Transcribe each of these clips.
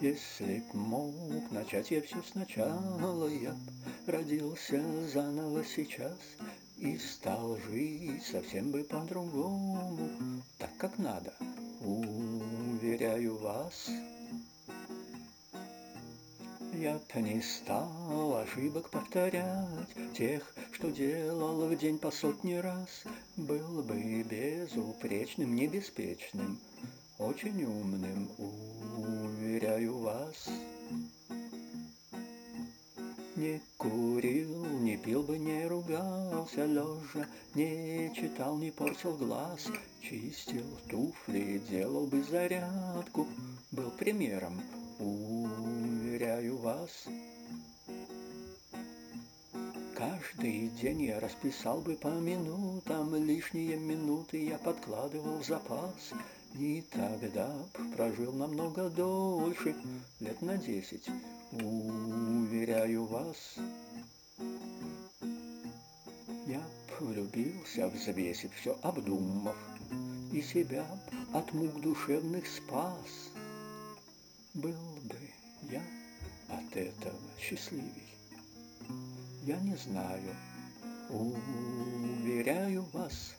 Если б мог начать я все сначала, я б родился заново сейчас и стал жить совсем бы по-другому, так как надо, уверяю вас. Я-то не стал ошибок повторять, тех, что делал в день по сотни раз, был бы безупречным, не беспечным, очень умным, уверяю вас. Не курил, не пил бы, не ругался лежа, не читал, не портил глаз, чистил туфли, делал бы зарядку, был примером, уверяю вас. Каждый день я расписал бы по минутам, лишние минуты я подкладывал в запас, и тогда б прожил намного дольше, лет на 10, уверяю вас. Я б влюбился, взвесив все, обдумав, и себя б от мук душевных спас. Был бы я от этого счастливей, я не знаю, уверяю вас.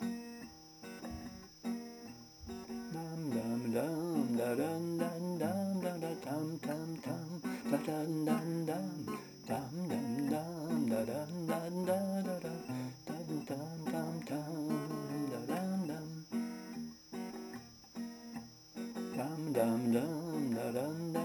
Dum dum dum dum dum